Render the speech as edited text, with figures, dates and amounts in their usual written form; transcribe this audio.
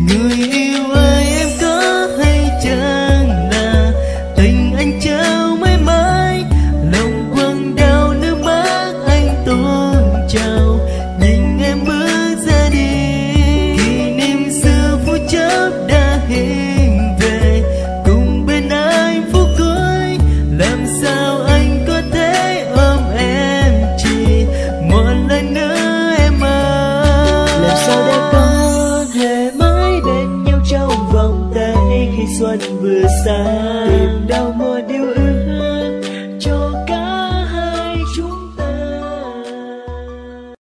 Người yêu ơi em có hay chăng là tình anh trao mãi mãi, lòng quăng đau nước mắt anh tôn trào nhìn em bước ra đi. Kỷ niệm xưa phút chốc đã hiện về cùng bên anh phút cuối, làm sao anh có thể ôm em chỉ một lần nữa em ơi. Làm sao để có thể mãi bên nhau trong vòng tay khi xuân vừa xa, tìm đâu môi